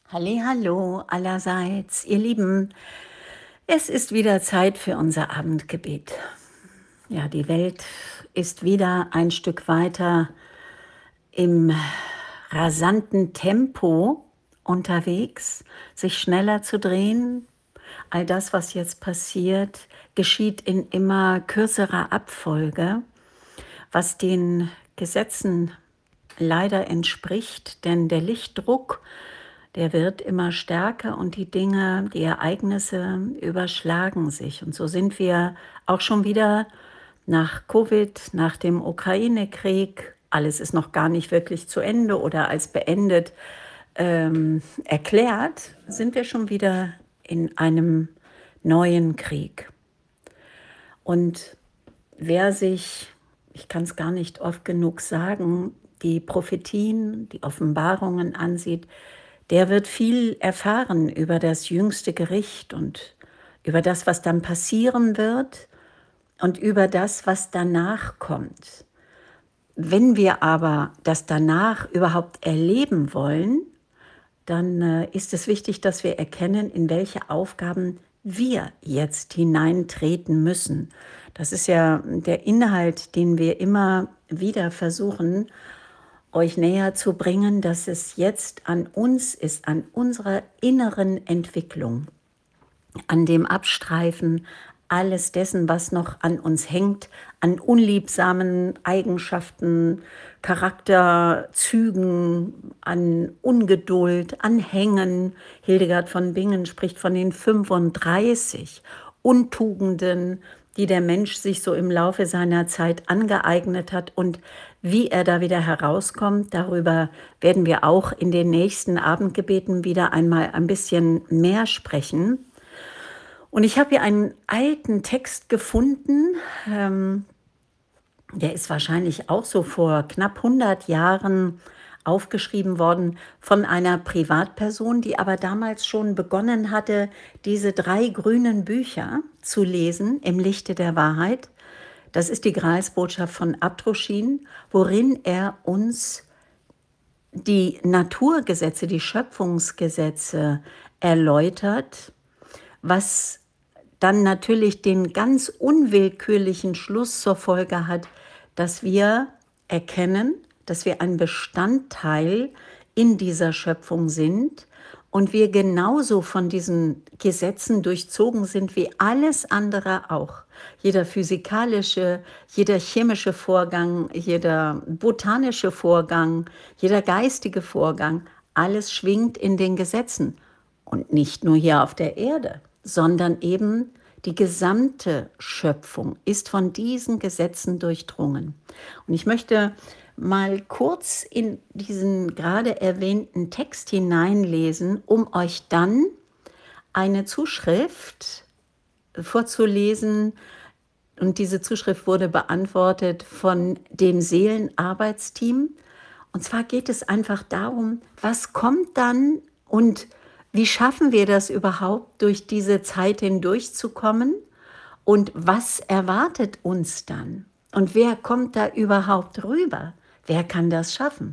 Hallihallo allerseits, ihr Lieben. Es ist wieder Zeit für unser Abendgebet. Ja, die Welt ist wieder ein Stück weiter im rasanten Tempo unterwegs, sich schneller zu drehen. All das, was jetzt passiert, geschieht in immer kürzerer Abfolge, was den Gesetzen leider entspricht, denn der Lichtdruck, der wird immer stärker und die Dinge, die Ereignisse überschlagen sich. Und so sind wir auch schon wieder nach Covid, nach dem Ukraine-Krieg, alles ist noch gar nicht wirklich zu Ende oder als beendet erklärt, sind wir schon wieder in einem neuen Krieg. Und wer sich, ich kann es gar nicht oft genug sagen, die Prophetien, die Offenbarungen ansieht, der wird viel erfahren über das jüngste Gericht und über das, was dann passieren wird und über das, was danach kommt. Wenn wir aber das danach überhaupt erleben wollen, dann ist es wichtig, dass wir erkennen, in welche Aufgaben wir jetzt hineintreten müssen. Das ist ja der Inhalt, den wir immer wieder versuchen, euch näher zu bringen, dass es jetzt an uns ist, an unserer inneren Entwicklung, an dem Abstreifen alles dessen, was noch an uns hängt, an unliebsamen Eigenschaften, Charakterzügen, an Ungeduld, an Hängen. Hildegard von Bingen spricht von den 35 Untugenden, die der Mensch sich so im Laufe seiner Zeit angeeignet hat und wie er da wieder herauskommt. Darüber werden wir auch in den nächsten Abendgebeten wieder einmal ein bisschen mehr sprechen. Und ich habe hier einen alten Text gefunden, der ist wahrscheinlich auch so vor knapp 100 Jahren aufgeschrieben worden von einer Privatperson, die aber damals schon begonnen hatte, diese 3 grünen Bücher zu lesen im Lichte der Wahrheit. Das ist die Gralsbotschaft von Abdruschin, worin er uns die Naturgesetze, die Schöpfungsgesetze erläutert, was dann natürlich den ganz unwillkürlichen Schluss zur Folge hat, dass wir erkennen, dass wir ein Bestandteil in dieser Schöpfung sind und wir genauso von diesen Gesetzen durchzogen sind wie alles andere auch. Jeder physikalische, jeder chemische Vorgang, jeder botanische Vorgang, jeder geistige Vorgang, alles schwingt in den Gesetzen. Und nicht nur hier auf der Erde, sondern eben die gesamte Schöpfung ist von diesen Gesetzen durchdrungen. Und ich möchte mal kurz in diesen gerade erwähnten Text hineinlesen, um euch dann eine Zuschrift vorzulesen. Und diese Zuschrift wurde beantwortet von dem Seelenarbeitsteam. Und zwar geht es einfach darum, was kommt dann und wie schaffen wir das überhaupt, durch diese Zeit hindurchzukommen? Und was erwartet uns dann? Und wer kommt da überhaupt rüber? Wer kann das schaffen?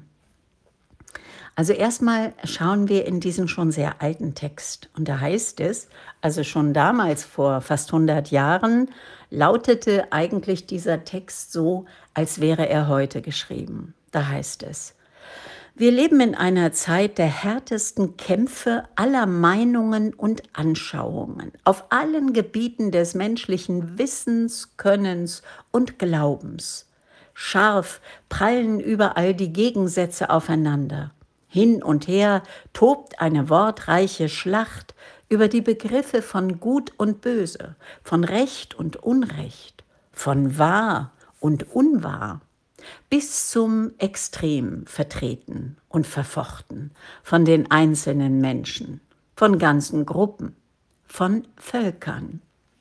Also erstmal schauen wir in diesen schon sehr alten Text. Und da heißt es, also schon damals vor fast 100 Jahren, lautete eigentlich dieser Text so, als wäre er heute geschrieben. Da heißt es: Wir leben in einer Zeit der härtesten Kämpfe aller Meinungen und Anschauungen, auf allen Gebieten des menschlichen Wissens, Könnens und Glaubens. Scharf prallen überall die Gegensätze aufeinander. Hin und her tobt eine wortreiche Schlacht über die Begriffe von Gut und Böse, von Recht und Unrecht, von wahr und unwahr, bis zum Extrem vertreten und verfochten von den einzelnen Menschen, von ganzen Gruppen, von Völkern.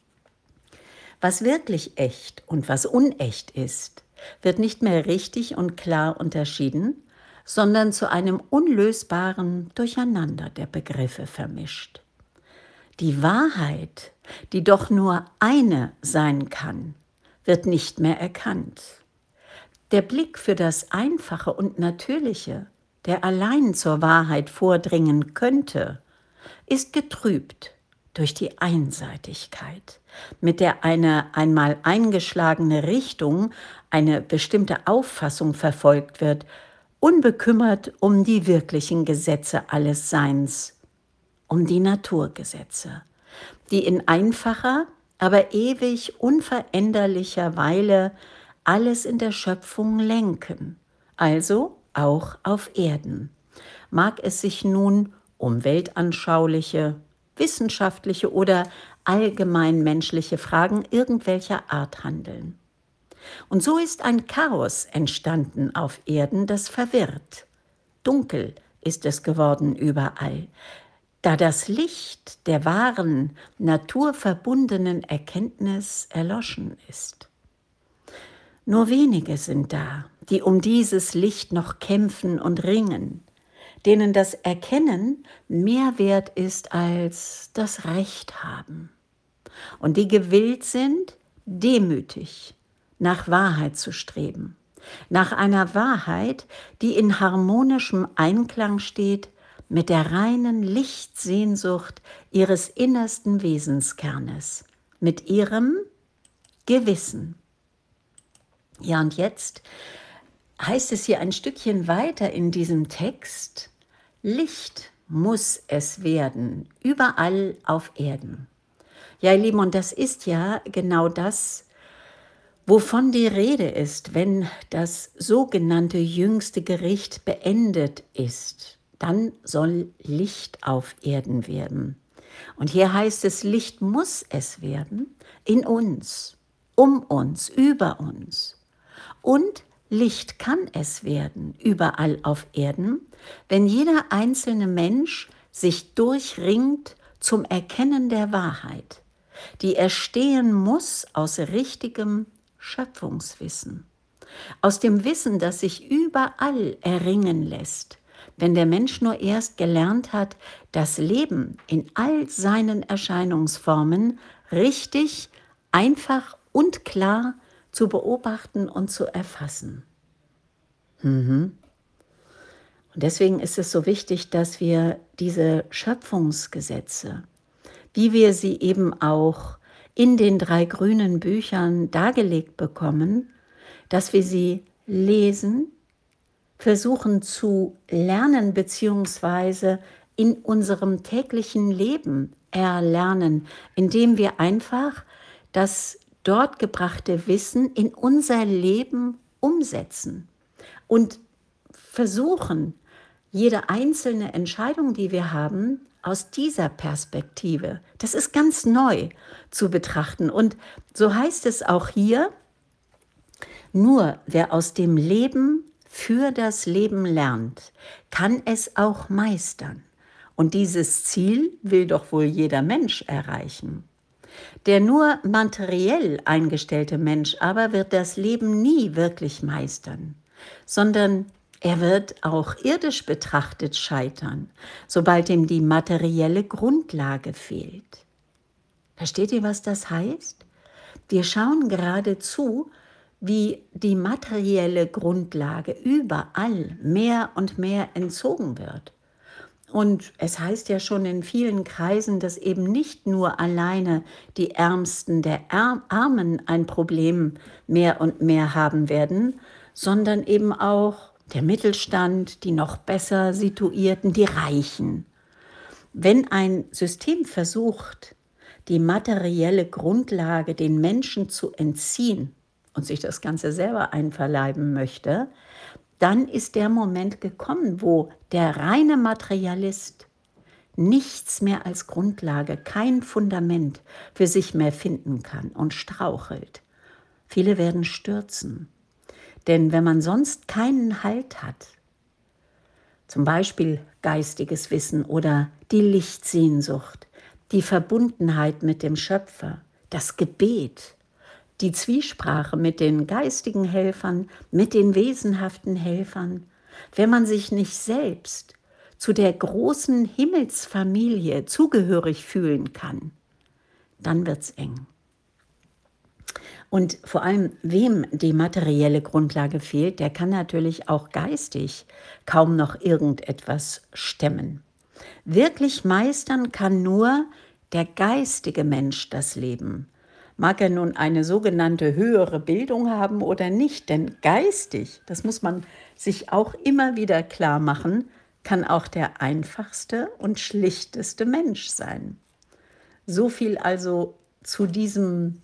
Was wirklich echt und was unecht ist, wird nicht mehr richtig und klar unterschieden, sondern zu einem unlösbaren Durcheinander der Begriffe vermischt. Die Wahrheit, die doch nur eine sein kann, wird nicht mehr erkannt. Der Blick für das Einfache und Natürliche, der allein zur Wahrheit vordringen könnte, ist getrübt durch die Einseitigkeit, mit der eine einmal eingeschlagene Richtung, eine bestimmte Auffassung verfolgt wird, unbekümmert um die wirklichen Gesetze alles Seins, um die Naturgesetze, die in einfacher, aber ewig unveränderlicher Weile alles in der Schöpfung lenken, also auch auf Erden. Mag es sich nun um weltanschauliche, wissenschaftliche oder allgemein menschliche Fragen irgendwelcher Art handeln. Und so ist ein Chaos entstanden auf Erden, das verwirrt. Dunkel ist es geworden überall, da das Licht der wahren, naturverbundenen Erkenntnis erloschen ist. Nur wenige sind da, die um dieses Licht noch kämpfen und ringen, denen das Erkennen mehr wert ist als das Recht haben und die gewillt sind, demütig nach Wahrheit zu streben, nach einer Wahrheit, die in harmonischem Einklang steht mit der reinen Lichtsehnsucht ihres innersten Wesenskernes, mit ihrem Gewissen. Ja, und jetzt heißt es hier ein Stückchen weiter in diesem Text: Licht muss es werden, überall auf Erden. Ja, ihr Lieben, und das ist ja genau das, wovon die Rede ist, wenn das sogenannte jüngste Gericht beendet ist. Dann soll Licht auf Erden werden. Und hier heißt es, Licht muss es werden in uns, um uns, über uns. Und Licht kann es werden, überall auf Erden, wenn jeder einzelne Mensch sich durchringt zum Erkennen der Wahrheit, die erstehen muss aus richtigem Schöpfungswissen, aus dem Wissen, das sich überall erringen lässt, wenn der Mensch nur erst gelernt hat, das Leben in all seinen Erscheinungsformen richtig, einfach und klar zu beobachten und zu erfassen. Und deswegen ist es so wichtig, dass wir diese Schöpfungsgesetze, wie wir sie eben auch in den 3 grünen Büchern dargelegt bekommen, dass wir sie lesen, versuchen zu lernen bzw. in unserem täglichen Leben erlernen, indem wir einfach das dort gebrachte Wissen in unser Leben umsetzen und versuchen, jede einzelne Entscheidung, die wir haben, aus dieser Perspektive, das ist ganz neu zu betrachten. Und so heißt es auch hier, nur wer aus dem Leben für das Leben lernt, kann es auch meistern. Und dieses Ziel will doch wohl jeder Mensch erreichen. Der nur materiell eingestellte Mensch aber wird das Leben nie wirklich meistern, sondern er wird auch irdisch betrachtet scheitern, sobald ihm die materielle Grundlage fehlt. Versteht ihr, was das heißt? Wir schauen gerade zu, wie die materielle Grundlage überall mehr und mehr entzogen wird. Und es heißt ja schon in vielen Kreisen, dass eben nicht nur alleine die Ärmsten der Armen ein Problem mehr und mehr haben werden, sondern eben auch der Mittelstand, die noch besser Situierten, die Reichen. Wenn ein System versucht, die materielle Grundlage den Menschen zu entziehen und sich das Ganze selber einverleiben möchte, dann ist der Moment gekommen, wo der reine Materialist nichts mehr als Grundlage, kein Fundament für sich mehr finden kann und strauchelt. Viele werden stürzen. Denn wenn man sonst keinen Halt hat, zum Beispiel geistiges Wissen oder die Lichtsehnsucht, die Verbundenheit mit dem Schöpfer, das Gebet, die Zwiesprache mit den geistigen Helfern, mit den wesenhaften Helfern, wenn man sich nicht selbst zu der großen Himmelsfamilie zugehörig fühlen kann, dann wird's eng. Und vor allem, wem die materielle Grundlage fehlt, der kann natürlich auch geistig kaum noch irgendetwas stemmen. Wirklich meistern kann nur der geistige Mensch das Leben. Mag er nun eine sogenannte höhere Bildung haben oder nicht, denn geistig, das muss man sich auch immer wieder klar machen, kann auch der einfachste und schlichteste Mensch sein. So viel also zu diesem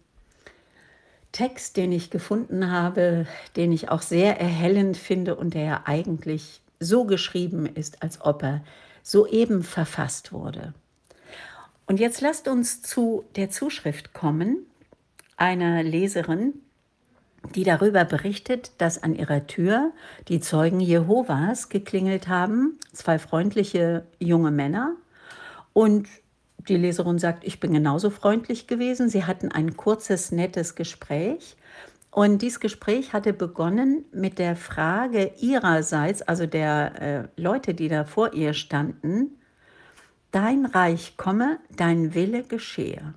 Text, den ich gefunden habe, den ich auch sehr erhellend finde und der ja eigentlich so geschrieben ist, als ob er soeben verfasst wurde. Und jetzt lasst uns zu der Zuschrift kommen, einer Leserin, die darüber berichtet, dass an ihrer Tür die Zeugen Jehovas geklingelt haben, zwei freundliche junge Männer. Und die Leserin sagt, ich bin genauso freundlich gewesen. Sie hatten ein kurzes, nettes Gespräch. Und dieses Gespräch hatte begonnen mit der Frage ihrerseits, also der Leute, die da vor ihr standen, dein Reich komme, dein Wille geschehe.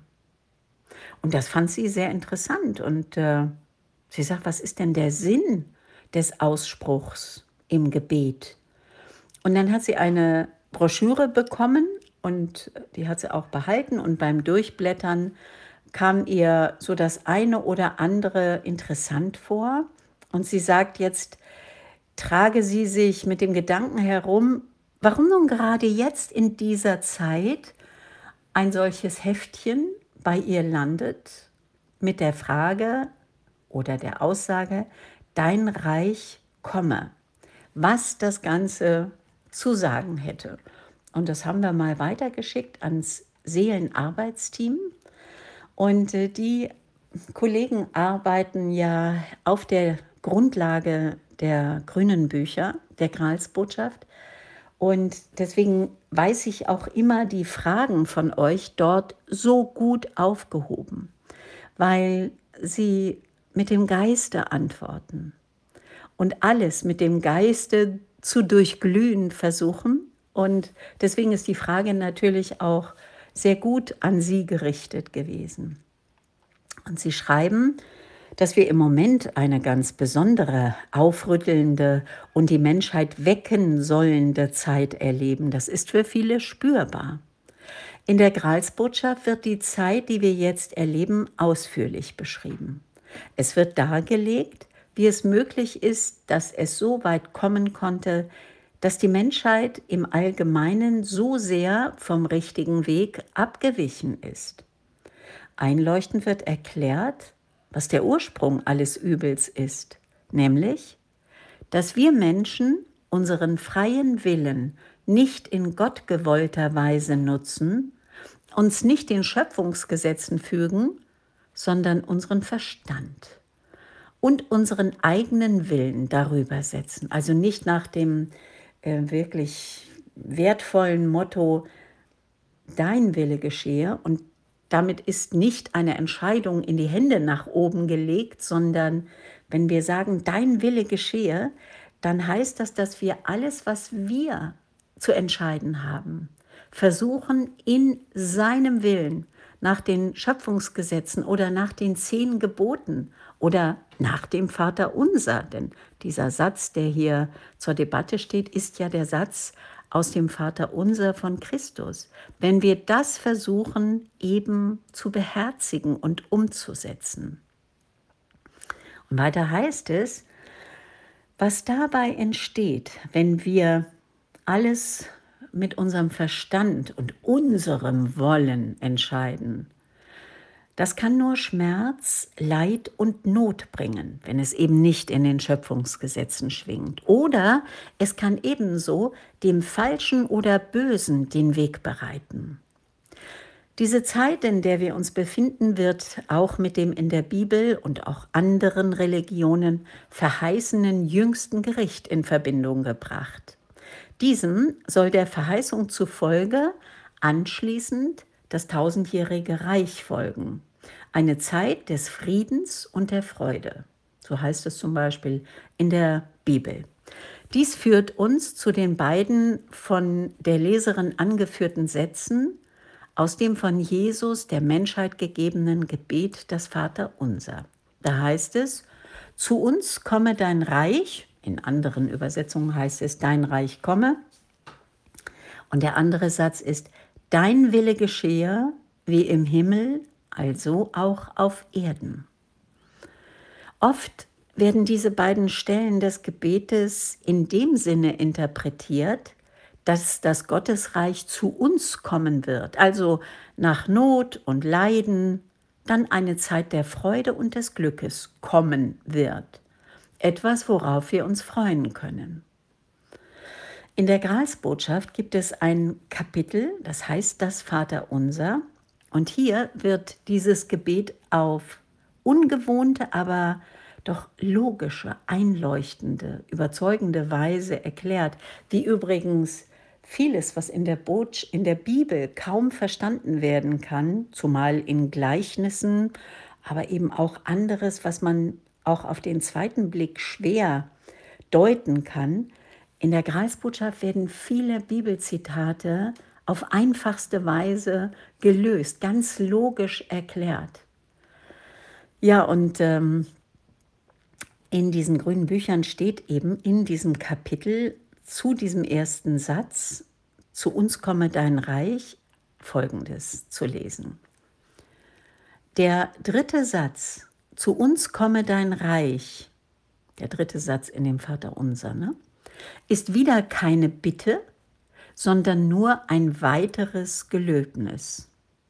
Und das fand sie sehr interessant. Und sie sagt, was ist denn der Sinn des Ausspruchs im Gebet? Und dann hat sie eine Broschüre bekommen und die hat sie auch behalten. Und beim Durchblättern kam ihr so das eine oder andere interessant vor. Und sie sagt jetzt, trage sie sich mit dem Gedanken herum, warum nun gerade jetzt in dieser Zeit ein solches Heftchen bei ihr landet mit der Frage oder der Aussage, dein Reich komme, was das Ganze zu sagen hätte. Und das haben wir mal weitergeschickt ans Seelenarbeitsteam. Und die Kollegen arbeiten ja auf der Grundlage der grünen Bücher, der Gralsbotschaft. Und deswegen weiß ich auch immer die Fragen von euch dort so gut aufgehoben, weil sie mit dem Geiste antworten und alles mit dem Geiste zu durchglühen versuchen. Und deswegen ist die Frage natürlich auch sehr gut an Sie gerichtet gewesen. Und Sie schreiben, dass wir im Moment eine ganz besondere, aufrüttelnde und die Menschheit wecken sollende Zeit erleben. Das ist für viele spürbar. In der Gralsbotschaft wird die Zeit, die wir jetzt erleben, ausführlich beschrieben. Es wird dargelegt, wie es möglich ist, dass es so weit kommen konnte, dass die Menschheit im Allgemeinen so sehr vom richtigen Weg abgewichen ist. Einleuchtend wird erklärt, was der Ursprung alles Übels ist, nämlich, dass wir Menschen unseren freien Willen nicht in gottgewollter Weise nutzen, uns nicht den Schöpfungsgesetzen fügen, sondern unseren Verstand und unseren eigenen Willen darüber setzen. Also nicht nach dem wirklich wertvollen Motto, dein Wille geschehe, und damit ist nicht eine Entscheidung in die Hände nach oben gelegt, sondern wenn wir sagen, dein Wille geschehe, dann heißt das, dass wir alles, was wir zu entscheiden haben, versuchen in seinem Willen, nach den Schöpfungsgesetzen oder nach den 10 Geboten oder nach dem Vaterunser. Denn dieser Satz, der hier zur Debatte steht, ist ja der Satz aus dem Vaterunser von Christus. Wenn wir das versuchen eben zu beherzigen und umzusetzen. Und weiter heißt es, was dabei entsteht, wenn wir alles mit unserem Verstand und unserem Wollen entscheiden, das kann nur Schmerz, Leid und Not bringen, wenn es eben nicht in den Schöpfungsgesetzen schwingt. Oder es kann ebenso dem Falschen oder Bösen den Weg bereiten. Diese Zeit, in der wir uns befinden, wird auch mit dem in der Bibel und auch anderen Religionen verheißenen jüngsten Gericht in Verbindung gebracht. Diesem soll der Verheißung zufolge anschließend das tausendjährige Reich folgen. Eine Zeit des Friedens und der Freude. So heißt es zum Beispiel in der Bibel. Dies führt uns zu den beiden von der Leserin angeführten Sätzen aus dem von Jesus der Menschheit gegebenen Gebet, das Vaterunser. Da heißt es, zu uns komme dein Reich, in anderen Übersetzungen heißt es, dein Reich komme. Und der andere Satz ist, dein Wille geschehe wie im Himmel, also auch auf Erden. Oft werden diese beiden Stellen des Gebetes in dem Sinne interpretiert, dass das Gottesreich zu uns kommen wird, also nach Not und Leiden, dann eine Zeit der Freude und des Glückes kommen wird. Etwas, worauf wir uns freuen können. In der Gralsbotschaft gibt es ein Kapitel, das heißt das Vaterunser. Und hier wird dieses Gebet auf ungewohnte, aber doch logische, einleuchtende, überzeugende Weise erklärt, wie übrigens vieles, was in der Bibel kaum verstanden werden kann, zumal in Gleichnissen, aber eben auch anderes, was man auch auf den zweiten Blick schwer deuten kann. In der Gralsbotschaft werden viele Bibelzitate auf einfachste Weise gelöst, ganz logisch erklärt. Ja, und in diesen grünen Büchern steht eben in diesem Kapitel zu diesem ersten Satz, zu uns komme dein Reich, Folgendes zu lesen. Der dritte Satz, zu uns komme dein Reich, der dritte Satz in dem Vaterunser, ist wieder keine Bitte, sondern nur ein weiteres Gelöbnis.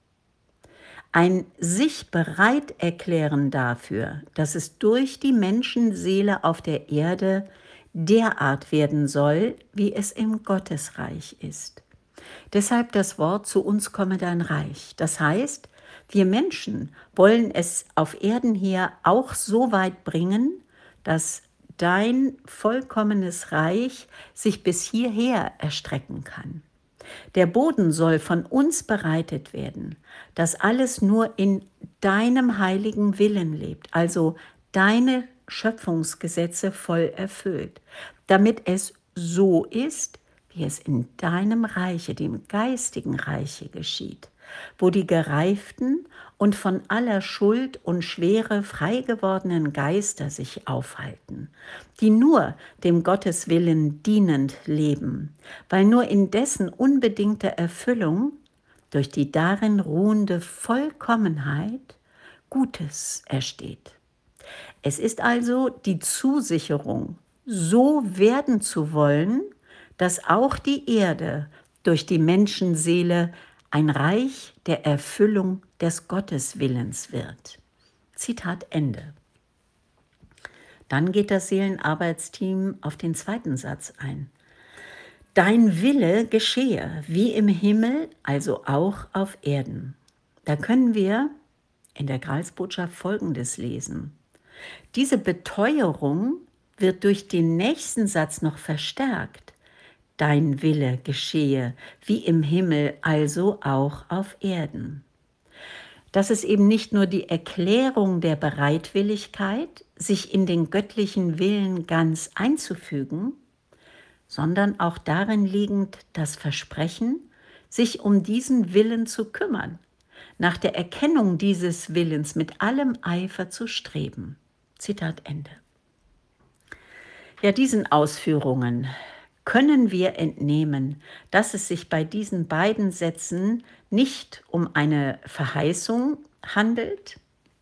Ein sich bereit erklären dafür, dass es durch die Menschenseele auf der Erde derart werden soll, wie es im Gottesreich ist. Deshalb das Wort, zu uns komme dein Reich. Das heißt, wir Menschen wollen es auf Erden hier auch so weit bringen, dass dein vollkommenes Reich sich bis hierher erstrecken kann. Der Boden soll von uns bereitet werden, dass alles nur in deinem heiligen Willen lebt, also deine Schöpfungsgesetze voll erfüllt, damit es so ist, wie es in deinem Reiche, dem geistigen Reiche geschieht, wo die gereiften und von aller Schuld und Schwere frei gewordenen Geister sich aufhalten, die nur dem Gotteswillen dienend leben, weil nur in dessen unbedingter Erfüllung durch die darin ruhende Vollkommenheit Gutes ersteht. Es ist also die Zusicherung, so werden zu wollen, dass auch die Erde durch die Menschenseele ein Reich der Erfüllung des Gotteswillens wird. Zitat Ende. Dann geht das Seelenarbeitsteam auf den zweiten Satz ein. Dein Wille geschehe, wie im Himmel, also auch auf Erden. Da können wir in der Gralsbotschaft Folgendes lesen. Diese Beteuerung wird durch den nächsten Satz noch verstärkt. Dein Wille geschehe, wie im Himmel, also auch auf Erden. Das ist eben nicht nur die Erklärung der Bereitwilligkeit, sich in den göttlichen Willen ganz einzufügen, sondern auch darin liegend das Versprechen, sich um diesen Willen zu kümmern, nach der Erkennung dieses Willens mit allem Eifer zu streben. Zitat Ende. Ja, diesen Ausführungen können wir entnehmen, dass es sich bei diesen beiden Sätzen nicht um eine Verheißung handelt,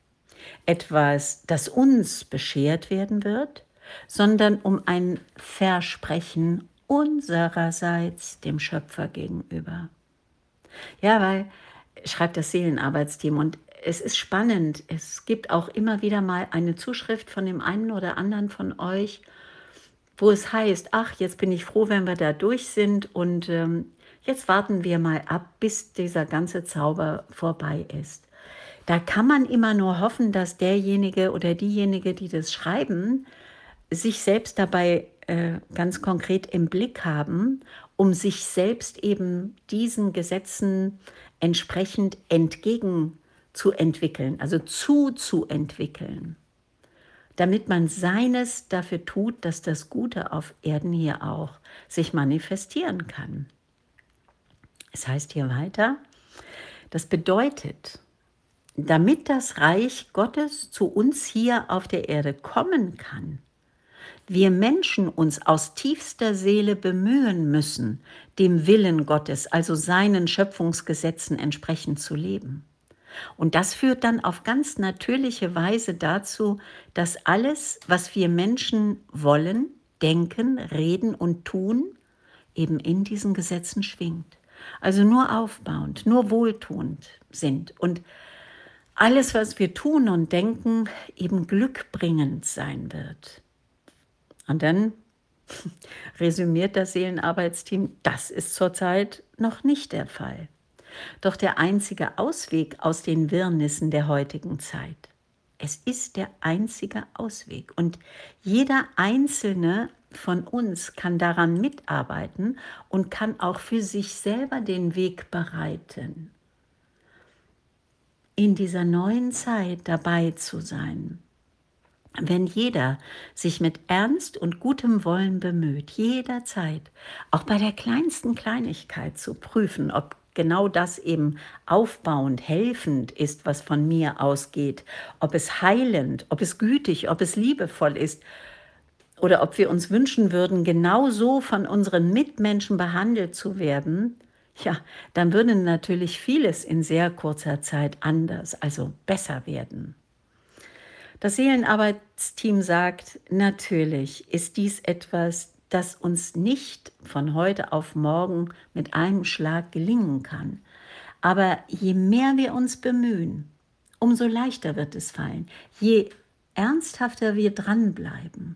etwas, das uns beschert werden wird, sondern um ein Versprechen unsererseits dem Schöpfer gegenüber. Ja, weil, schreibt das Seelenarbeitsteam, und es ist spannend, es gibt auch immer wieder mal eine Zuschrift von dem einen oder anderen von euch, wo es heißt, ach, jetzt bin ich froh, wenn wir da durch sind und jetzt warten wir mal ab, bis dieser ganze Zauber vorbei ist. Da kann man immer nur hoffen, dass derjenige oder diejenige, die das schreiben, sich selbst dabei ganz konkret im Blick haben, um sich selbst eben diesen Gesetzen entsprechend entgegenzuentwickeln, also zuzuentwickeln, damit man seines dafür tut, dass das Gute auf Erden hier auch sich manifestieren kann. Es heißt hier weiter, das bedeutet, damit das Reich Gottes zu uns hier auf der Erde kommen kann, wir Menschen uns aus tiefster Seele bemühen müssen, dem Willen Gottes, also seinen Schöpfungsgesetzen entsprechend zu leben. Und das führt dann auf ganz natürliche Weise dazu, dass alles, was wir Menschen wollen, denken, reden und tun, eben in diesen Gesetzen schwingt. Also nur aufbauend, nur wohltuend sind und alles, was wir tun und denken, eben glückbringend sein wird. Und dann resümiert das Seelenarbeitsteam, das ist zurzeit noch nicht der Fall. Doch der einzige Ausweg aus den Wirrnissen der heutigen Zeit. Es ist der einzige Ausweg. Und jeder Einzelne von uns kann daran mitarbeiten und kann auch für sich selber den Weg bereiten, in dieser neuen Zeit dabei zu sein. Wenn jeder sich mit Ernst und gutem Wollen bemüht, jederzeit, auch bei der kleinsten Kleinigkeit zu prüfen, ob genau das eben aufbauend, helfend ist, was von mir ausgeht, ob es heilend, ob es gütig, ob es liebevoll ist, oder ob wir uns wünschen würden, genauso von unseren Mitmenschen behandelt zu werden, ja, dann würde natürlich vieles in sehr kurzer Zeit anders, also besser werden. Das Seelenarbeitsteam sagt, natürlich ist dies etwas, das uns nicht von heute auf morgen mit einem Schlag gelingen kann. Aber je mehr wir uns bemühen, umso leichter wird es fallen. Je ernsthafter wir dranbleiben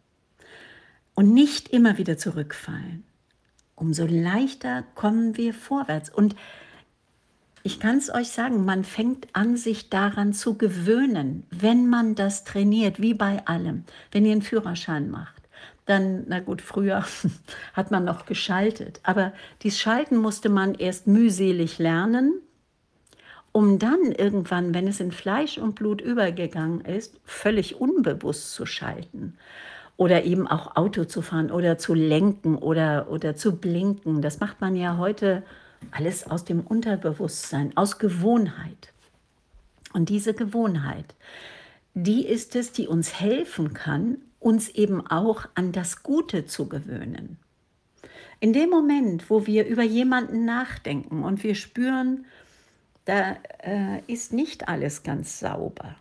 und nicht immer wieder zurückfallen, umso leichter kommen wir vorwärts. Und ich kann es euch sagen, man fängt an, sich daran zu gewöhnen, wenn man das trainiert, wie bei allem. Wenn ihr einen Führerschein macht, dann, na gut, früher hat man noch geschaltet, aber dieses Schalten musste man erst mühselig lernen, um dann irgendwann, wenn es in Fleisch und Blut übergegangen ist, völlig unbewusst zu schalten. Oder eben auch Auto zu fahren oder zu lenken oder zu blinken. Das macht man ja heute alles aus dem Unterbewusstsein, aus Gewohnheit. Und diese Gewohnheit, die ist es, die uns helfen kann, uns eben auch an das Gute zu gewöhnen. In dem Moment, wo wir über jemanden nachdenken und wir spüren, da ist nicht alles ganz sauber.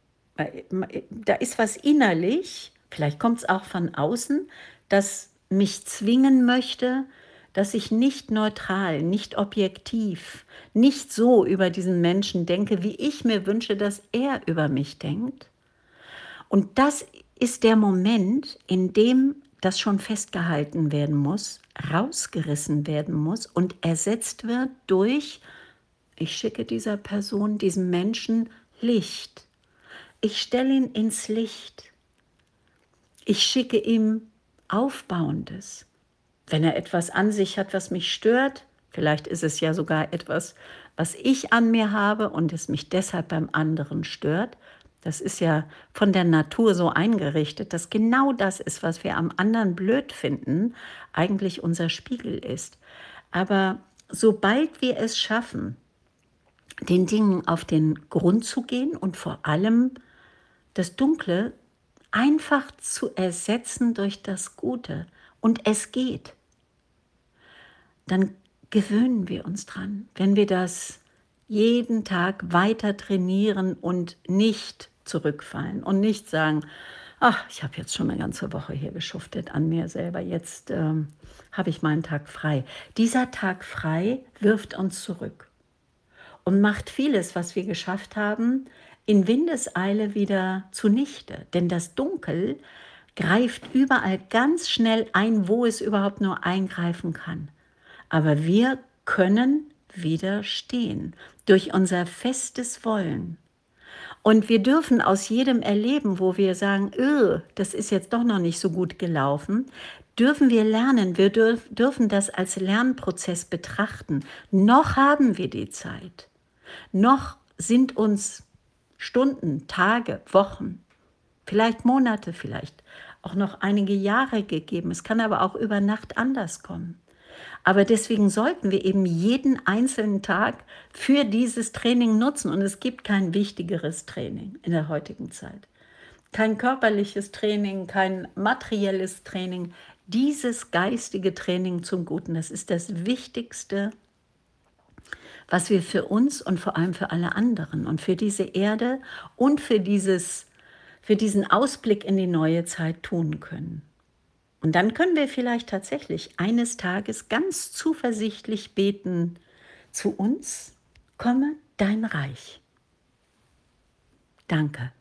Da ist was innerlich, vielleicht kommt es auch von außen, das mich zwingen möchte, dass ich nicht neutral, nicht objektiv, nicht so über diesen Menschen denke, wie ich mir wünsche, dass er über mich denkt. Und das ist der Moment, in dem das schon festgehalten werden muss, rausgerissen werden muss und ersetzt wird durch, ich schicke dieser Person, diesem Menschen Licht. Ich stelle ihn ins Licht. Ich schicke ihm Aufbauendes. Wenn er etwas an sich hat, was mich stört, vielleicht ist es ja sogar etwas, was ich an mir habe und es mich deshalb beim anderen stört. Das ist ja von der Natur so eingerichtet, dass genau das ist, was wir am anderen blöd finden, eigentlich unser Spiegel ist. Aber sobald wir es schaffen, den Dingen auf den Grund zu gehen und vor allem das Dunkle einfach zu ersetzen durch das Gute, und es geht, dann gewöhnen wir uns dran, wenn wir das jeden Tag weiter trainieren und nicht zurückfallen und nicht sagen, ach, ich habe jetzt schon eine ganze Woche hier geschuftet an mir selber, jetzt habe ich meinen Tag frei. Dieser Tag frei wirft uns zurück und macht vieles, was wir geschafft haben, in Windeseile wieder zunichte. Denn das Dunkel greift überall ganz schnell ein, wo es überhaupt nur eingreifen kann. Aber wir können widerstehen durch unser festes Wollen. Und wir dürfen aus jedem Erleben, wo wir sagen, das ist jetzt doch noch nicht so gut gelaufen, dürfen wir lernen, wir dürfen das als Lernprozess betrachten. Noch haben wir die Zeit. Noch sind uns Stunden, Tage, Wochen, vielleicht Monate, vielleicht auch noch einige Jahre gegeben. Es kann aber auch über Nacht anders kommen. Aber deswegen sollten wir eben jeden einzelnen Tag für dieses Training nutzen. Und es gibt kein wichtigeres Training in der heutigen Zeit. Kein körperliches Training, kein materielles Training. Dieses geistige Training zum Guten, das ist das Wichtigste, was wir für uns und vor allem für alle anderen und für diese Erde und für diesen Ausblick in die neue Zeit tun können. Und dann können wir vielleicht tatsächlich eines Tages ganz zuversichtlich beten: Zu uns komme dein Reich. Danke.